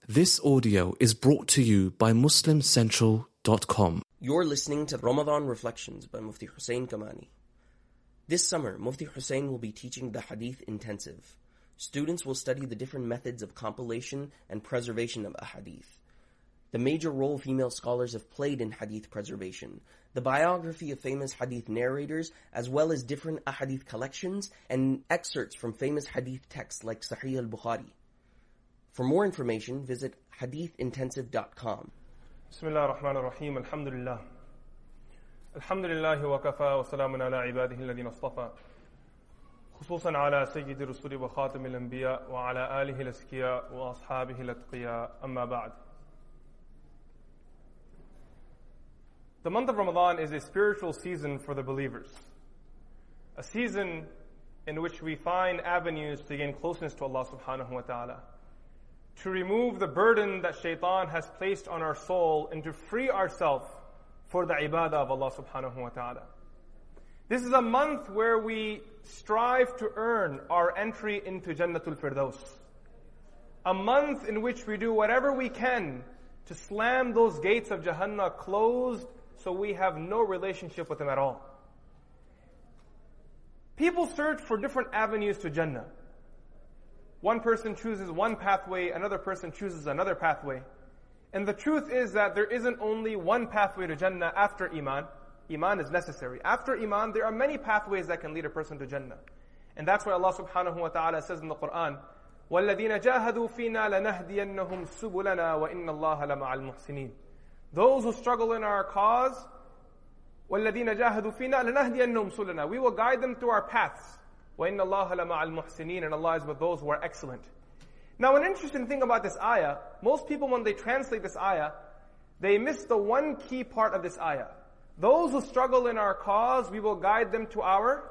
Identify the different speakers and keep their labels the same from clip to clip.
Speaker 1: This audio is brought to you by MuslimCentral.com.
Speaker 2: You're listening to Ramadan Reflections by Mufti Hussein Kamani. This summer, Mufti Hussein will be teaching the Hadith Intensive. Students will study the different methods of compilation and preservation of Ahadith, the major role female scholars have played in Hadith preservation, the biography of famous Hadith narrators, as well as different Ahadith collections and excerpts from famous Hadith texts like Sahih al-Bukhari. For more information, visit hadithintensive.com.
Speaker 3: Bismillah ar-Rahman ar-Rahim, alhamdulillah. Alhamdulillahi wa kafa wa salamun ala ibadihi alladhina istafa. خصوصا على سيد الرسول وخاتم الأنبياء وعلى آله الأزكياء وأصحابه الأتقياء أما بعد. The month of Ramadan is a spiritual season for the believers. A season in which we find avenues to gain closeness to Allah subhanahu wa ta'ala, to remove the burden that shaitan has placed on our soul and to free ourselves for the ibadah of Allah subhanahu wa ta'ala. This is a month where we strive to earn our entry into Jannatul Firdaus. A month in which we do whatever we can to slam those gates of Jahannam closed so we have no relationship with them at all. People search for different avenues to Jannah. One person chooses one pathway, another person chooses another pathway. And the truth is that there isn't only one pathway to Jannah after Iman. Iman is necessary. After Iman, there are many pathways that can lead a person to Jannah. And that's why Allah subhanahu wa ta'ala says in the Quran, وَالَّذِينَ جَاهَدُوا فِينَا لَنَهْدِيَنَّهُمْ سُبُلَنَا وَإِنَّ اللَّهَ لَمَعَ الْمُحْسِنِينَ. Those who struggle in our cause, وَالَّذِينَ جَاهَدُوا فِينَا لَنَهْدِيَنَّهُمْ سُبُلَنَا. We will guide them through our paths. وَإِنَّ اللَّهَ لَمَعَ الْمُحْسِنِينَ. And Allah is with those who are excellent. Now an interesting thing about this ayah, most people when they translate this ayah, they miss the one key part of this ayah. Those who struggle in our cause, we will guide them to our,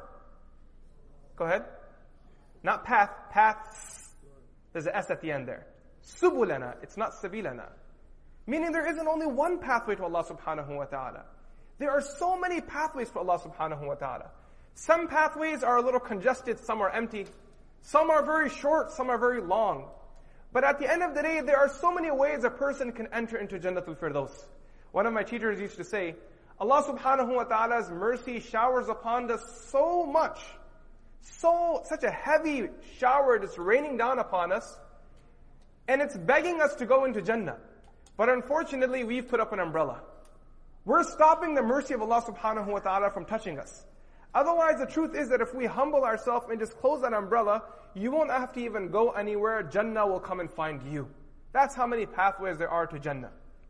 Speaker 3: go ahead. Not path, paths. There's an S at the end there. Subulana, it's not sabilana. Meaning there isn't only one pathway to Allah subhanahu wa ta'ala. There are so many pathways to Allah subhanahu wa ta'ala. Some pathways are a little congested, some are empty. Some are very short, some are very long. But at the end of the day, there are so many ways a person can enter into Jannatul Firdaus. One of my teachers used to say, Allah subhanahu wa ta'ala's mercy showers upon us so much, such a heavy shower that's raining down upon us, and it's begging us to go into Jannah. But unfortunately, we've put up an umbrella. We're stopping the mercy of Allah subhanahu wa ta'ala from touching us. Otherwise, the truth is that if we humble ourselves and just close that umbrella, you won't have to even go anywhere. Jannah will come and find you. That's how many pathways there are to Jannah.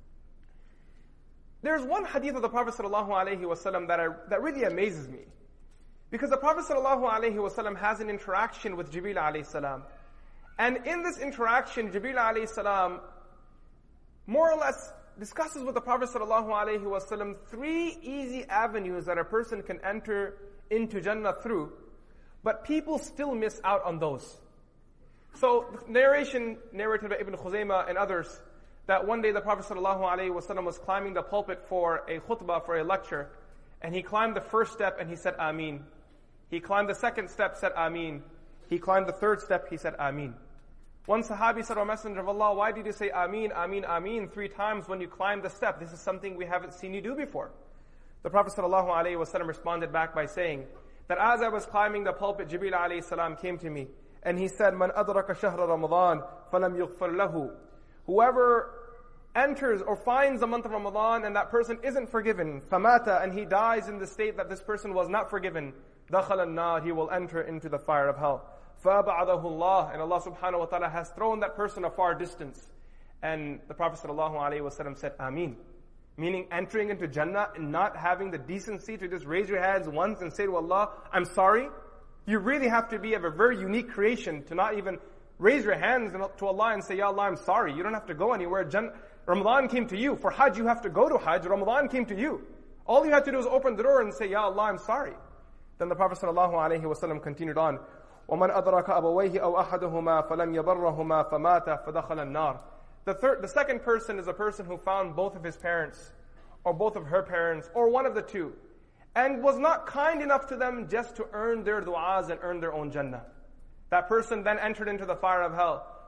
Speaker 3: There's one hadith of the Prophet ﷺ that really amazes me. Because the Prophet ﷺ has an interaction with Jibreel alayhi salam. And in this interaction, Jibreel alayhi salam more or less discusses with the Prophet ﷺ three easy avenues that a person can enter into Jannah through, but people still miss out on those. So, the narration narrated by Ibn Khuzaymah and others, that one day the Prophet ﷺ was climbing the pulpit for a khutbah, for a lecture, and he climbed the first step and he said Ameen. He climbed the second step, said Ameen. He climbed the third step, he said Ameen. One Sahabi said, O Messenger of Allah, why did you say Ameen, Ameen, Ameen 3 times when you climbed the step? This is something we haven't seen you do before. The Prophet ﷺ responded back by saying that as I was climbing the pulpit, Jibreel alayhi salam came to me and he said, Man adraka shahra Ramadan falam yughfar lahu. Whoever enters or finds the month of Ramadan and that person isn't forgiven, famata, and he dies in the state that this person was not forgiven, dakhala an-nar, he will enter into the fire of hell. فَأَبْعَدَهُ اللَّهُ, and Allah subhanahu wa ta'ala has thrown that person a far distance. And the Prophet ﷺ said, Ameen. Meaning entering into Jannah and not having the decency to just raise your hands once and say to Allah, I'm sorry. You really have to be of a very unique creation to not even raise your hands to Allah and say, Ya Allah, I'm sorry. You don't have to go anywhere. Ramadan came to you. For Hajj, you have to go to Hajj. Ramadan came to you. All you have to do is open the door and say, Ya Allah, I'm sorry. Then the Prophet ﷺ continued on, وَمَنْ أَدْرَكَ أَبَوَيْهِ أَوْ أَحَدُهُمَا فَلَمْ يَبَرَّهُمَا فَمَاتَ فَدَخَلَ النَّارِ. The second person is a person who found both of his parents, or both of her parents, or one of the two, and was not kind enough to them just to earn their du'as and earn their own Jannah. That person then entered into the fire of hell.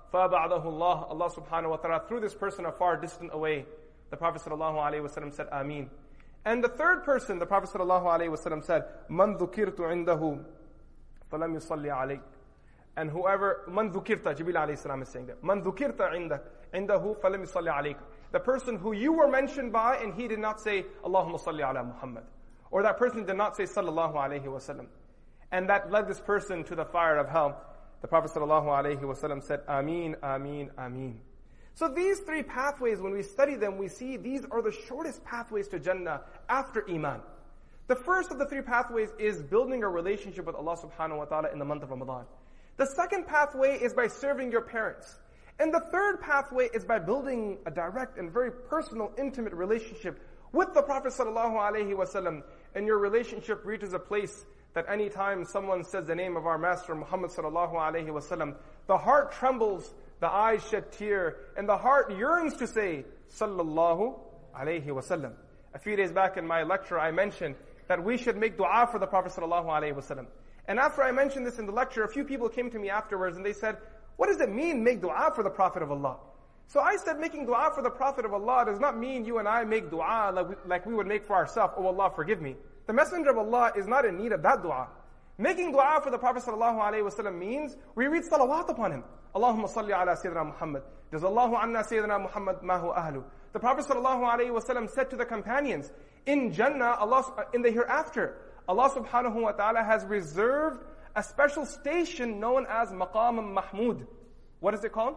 Speaker 3: فَأَبَعَدَهُ اللَّهُ. Allah subhanahu wa ta'ala threw this person afar, distant away. The Prophet sallallahu alaihi wasallam said, Ameen. And the third person, the Prophet sallallahu alaihi wasallam said, مَنْ ذُكِرْتُ عِنْدَهُ فَلَمْ يُصَلِّ عَلَيْكَ. And whoever, مَنْ ذُكِرْتَ, Jibreel alayhi salam is saying that. مَنْ ذُكِرْتَ عِنْدَهُ فَلَمْ يُصَلِّ عَلَيْكَ. The person who you were mentioned by and he did not say, Allahumma salli ala Muhammad. Or that person did not say, sallallahu alayhi wasallam. And that led this person to the fire of hell. The Prophet sallallahu alayhi wasallam said, Ameen, Ameen, Ameen. So these three pathways, when we study them, we see these are the shortest pathways to Jannah after Iman. The first of the three pathways is building a relationship with Allah subhanahu wa ta'ala in the month of Ramadan. The second pathway is by serving your parents. And the third pathway is by building a direct and very personal, intimate relationship with the Prophet sallallahu alaihi wasallam. And your relationship reaches a place that any time someone says the name of our Master Muhammad sallallahu alaihi wasallam, the heart trembles, the eyes shed tear, and the heart yearns to say, Sallallahu Alaihi Wasallam. A few days back in my lecture, I mentioned that we should make dua for the Prophet Sallallahu Alaihi Wasallam. And after I mentioned this in the lecture, a few people came to me afterwards and they said, what does it mean, make dua for the Prophet of Allah? So I said, making dua for the Prophet of Allah does not mean you and I make dua like we would make for ourselves. Oh Allah, forgive me. The Messenger of Allah is not in need of that dua. Making dua for the Prophet sallallahu alaihi wasallam means we read salawat upon him. Allahumma salli ala Sayyidina Muhammad. Jazallahu anna Sayyidina Muhammad ma hu ahlu. The Prophet sallallahu alaihi wasallam said to the companions, in Jannah, in the hereafter, Allah subhanahu wa ta'ala has reserved a special station known as Maqam Mahmud. What is it called?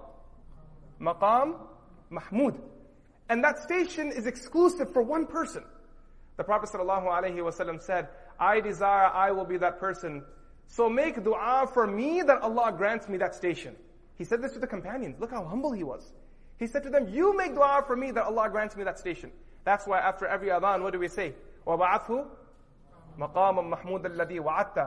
Speaker 3: Maqam Mahmud. And that station is exclusive for one person. The Prophet sallallahu alaihi wasallam said, I desire I will be that person. So make dua for me that Allah grants me that station. He said this to the companions. Look how humble he was. He said to them, you make dua for me that Allah grants me that station. That's why after every adhan, what do we say? وَبَعَثْهُ مَقَامًا مَحْمُودًا الَّذِي وَعَدْتَ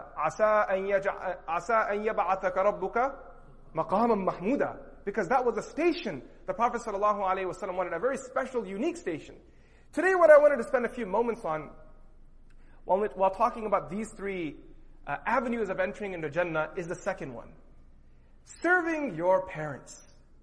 Speaker 3: عَسَىٰ أَن يَبْعَثَكَ رَبُّكَ مَقَامًا مَحْمُودًا. Because that was a station the Prophet sallallahu alaihi wasallam wanted, a very special, unique station. Today what I wanted to spend a few moments on, while talking about these three avenues of entering into Jannah, is the second one. Serving your parents.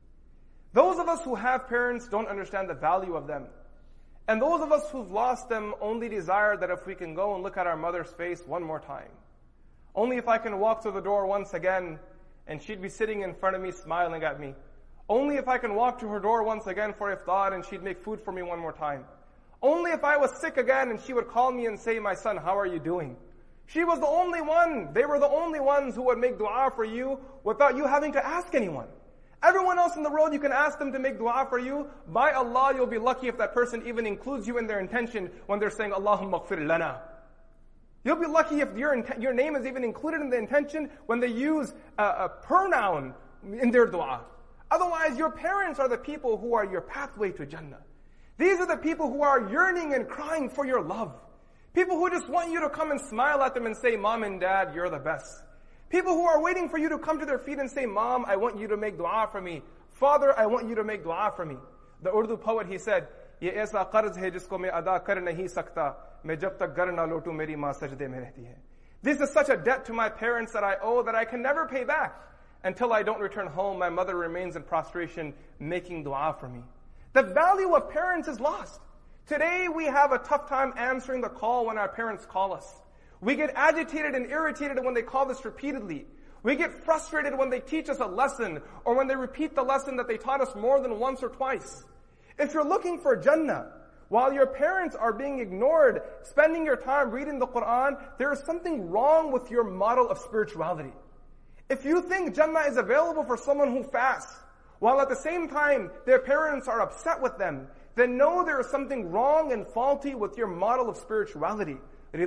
Speaker 3: Those of us who have parents don't understand the value of them. And those of us who've lost them only desire that if we can go and look at our mother's face one more time. Only if I can walk through the door once again and she'd be sitting in front of me smiling at me. Only if I can walk to her door once again for iftar and she'd make food for me one more time. Only if I was sick again and she would call me and say, my son, how are you doing? She was the only one. They were the only ones who would make dua for you without you having to ask anyone. Everyone else in the world, you can ask them to make dua for you. By Allah, you'll be lucky if that person even includes you in their intention when they're saying, Allahumma ghfir lana. You'll be lucky if your name is even included in the intention when they use a pronoun in their dua. Otherwise, your parents are the people who are your pathway to Jannah. These are the people who are yearning and crying for your love. People who just want you to come and smile at them and say, Mom and Dad, you're the best. People who are waiting for you to come to their feet and say, Mom, I want you to make dua for me. Father, I want you to make dua for me. The Urdu poet, he said, Ye aisa qarz hai jisko main ada kar nahi sakta, main jab tak gar na lotu meri maa sajde mein rehti hai. This is such a debt to my parents that I owe that I can never pay back. Until I don't return home, my mother remains in prostration, making dua for me. The value of parents is lost. Today we have a tough time answering the call when our parents call us. We get agitated and irritated when they call us repeatedly. We get frustrated when they teach us a lesson or when they repeat the lesson that they taught us more than once or twice. If you're looking for Jannah, while your parents are being ignored, spending your time reading the Quran, there is something wrong with your model of spirituality. If you think Jannah is available for someone who fasts, while at the same time their parents are upset with them, then know there is something wrong and faulty with your model of spirituality. The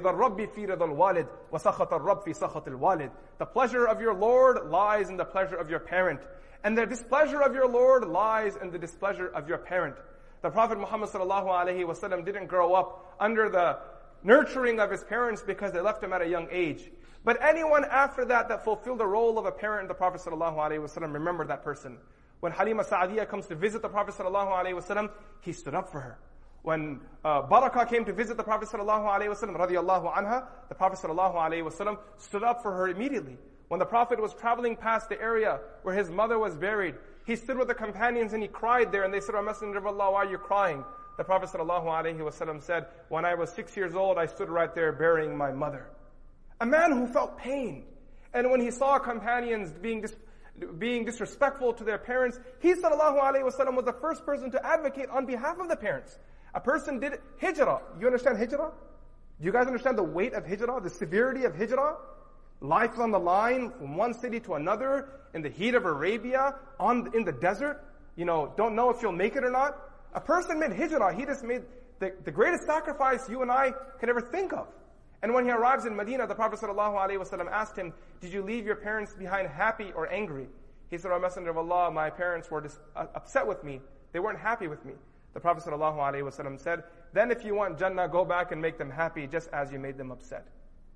Speaker 3: pleasure of your Lord lies in the pleasure of your parent. And the displeasure of your Lord lies in the displeasure of your parent. The Prophet Muhammad sallallahu alaihi wasallam didn't grow up under the nurturing of his parents because they left him at a young age. But anyone after that fulfilled the role of a parent, the Prophet sallallahu alaihi wasallam remembered that person. When Halima Sa'adiyah comes to visit the Prophet sallallahu alaihi wasallam, he stood up for her. When Barakah came to visit the Prophet sallallahu alaihi wasallam, radiyallahu anha, the Prophet sallallahu alaihi wasallam stood up for her immediately. When the Prophet was traveling past the area where his mother was buried, He stood with the companions and he cried there, and they said, "O Messenger of Allah, why are you crying?" The Prophet ﷺ said, "When I was 6 years old, I stood right there burying my mother." A man who felt pain. And when he saw companions being disrespectful to their parents, he ﷺ was the first person to advocate on behalf of the parents. A person did hijrah. You understand hijrah? Do you guys understand the weight of hijrah, the severity of hijrah? Life on the line from one city to another in the heat of Arabia, in the desert. Don't know if you'll make it or not. A person made hijrah. He just made the greatest sacrifice you and I can ever think of. And when he arrives in Medina, the Prophet ﷺ asked him, "Did you leave your parents behind happy or angry?" He said, "O Messenger of Allah, my parents were upset with me. They weren't happy with me." The Prophet ﷺ said, "Then if you want Jannah, go back and make them happy just as you made them upset."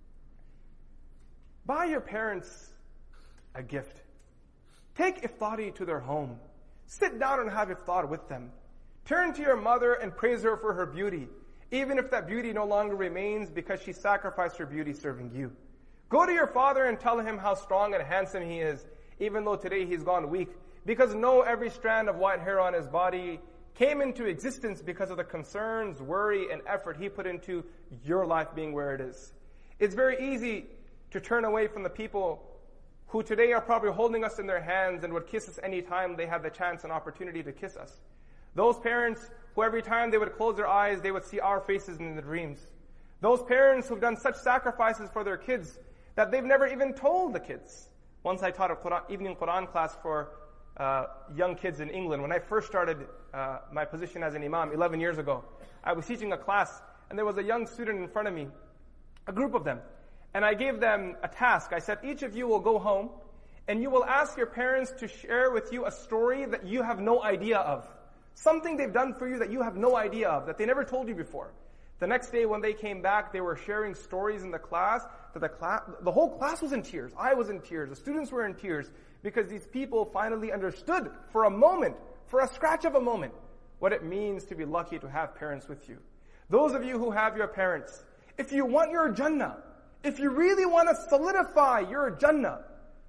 Speaker 3: Buy your parents a gift. Take iftari to their home. Sit down and have iftar with them. Turn to your mother and praise her for her beauty, even if that beauty no longer remains because she sacrificed her beauty serving you. Go to your father and tell him how strong and handsome he is, even though today he's gone weak, because know every strand of white hair on his body came into existence because of the concerns, worry, and effort he put into your life being where it is. It's very easy to turn away from the people who today are probably holding us in their hands and would kiss us any time they had the chance and opportunity to kiss us. Those parents who every time they would close their eyes, they would see our faces in their dreams. Those parents who've done such sacrifices for their kids that they've never even told the kids. Once I taught an evening Quran class for young kids in England. When I first started my position as an imam 11 years ago, I was teaching a class and there was a young student in front of me, a group of them. And I gave them a task. I said, each of you will go home and you will ask your parents to share with you a story that you have no idea of. Something they've done for you that you have no idea of, that they never told you before. The next day when they came back, they were sharing stories in the class, that the whole class was in tears. I was in tears. The students were in tears because these people finally understood for a moment, for a scratch of a moment, what it means to be lucky to have parents with you. Those of you who have your parents, if you want your Jannah, if you really want to solidify your Jannah,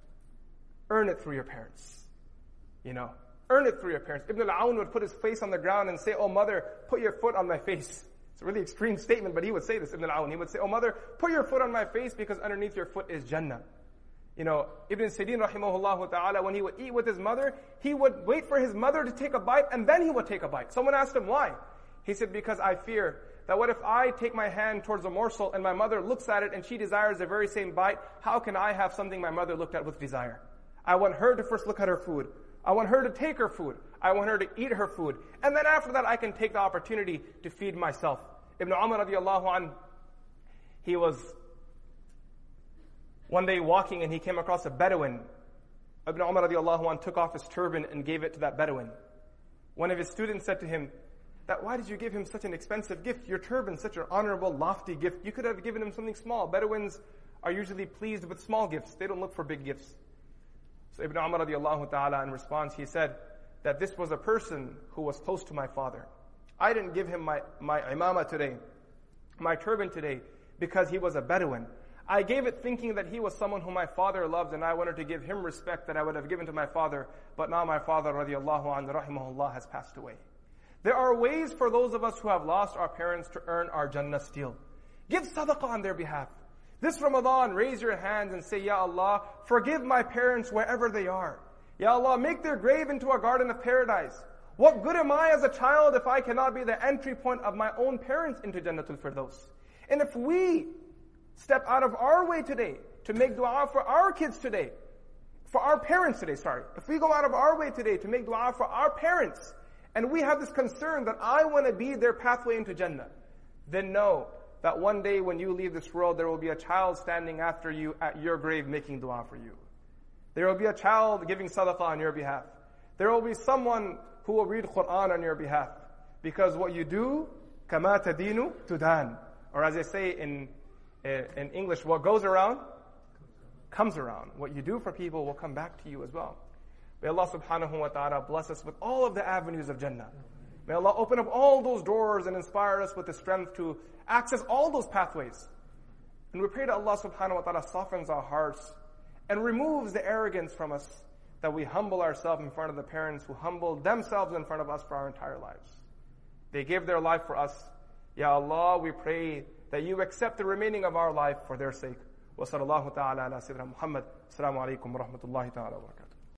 Speaker 3: earn it through your parents. Earn it through your parents. Ibn al-Awn would put his face on the ground and say, "Oh mother, put your foot on my face." It's a really extreme statement, but he would say this, Ibn al-Awn. He would say, "Oh mother, put your foot on my face because underneath your foot is Jannah." Ibn Sirin rahimahullah ta'ala, when he would eat with his mother, he would wait for his mother to take a bite and then he would take a bite. Someone asked him why. He said, "Because I fear that what if I take my hand towards a morsel and my mother looks at it and she desires the very same bite, how can I have something my mother looked at with desire? I want her to first look at her food. I want her to take her food. I want her to eat her food. And then after that, I can take the opportunity to feed myself." Ibn Umar radiallahu anh, he was one day walking and he came across a Bedouin. Ibn Umar radiallahu anh took off his turban and gave it to that Bedouin. One of his students said to him, "Why did you give him such an expensive gift? Your turban, such an honorable, lofty gift. You could have given him something small." Bedouins are usually pleased with small gifts. They don't look for big gifts. So Ibn Umar radiallahu ta'ala, in response, he said that this was a person who was close to my father. I didn't give him my imamah today, my turban today, because he was a Bedouin. I gave it thinking that he was someone whom my father loved, and I wanted to give him respect that I would have given to my father. But now my father, radiallahu anhu, rahimahullah, has passed away. There are ways for those of us who have lost our parents to earn our Jannah still. Give sadaqah on their behalf. This Ramadan, raise your hands and say, "Ya Allah, forgive my parents wherever they are. Ya Allah, make their grave into a garden of paradise. What good am I as a child if I cannot be the entry point of my own parents into Jannatul Firdaus?" And if we step out of our way today to make dua for our kids today, for our parents today, if we go out of our way today to make dua for our parents, and we have this concern that I want to be their pathway into Jannah, then know that one day when you leave this world, there will be a child standing after you at your grave making dua for you. There will be a child giving sadaqah on your behalf. There will be someone who will read Quran on your behalf. Because what you do, kama tadinu tudan. Or as they say in English, what goes around, comes around. What you do for people will come back to you as well. May Allah subhanahu wa ta'ala bless us with all of the avenues of Jannah. May Allah open up all those doors and inspire us with the strength to access all those pathways. And we pray that Allah subhanahu wa ta'ala softens our hearts and removes the arrogance from us. that we humble ourselves in front of the parents who humbled themselves in front of us for our entire lives. They gave their life for us. Ya Allah, we pray that you accept the remaining of our life for their sake. Wa sallallahu ta'ala ala sayyidina Muhammad. Assalamu alaikum wa rahmatullahi ta'ala wa barakatuh.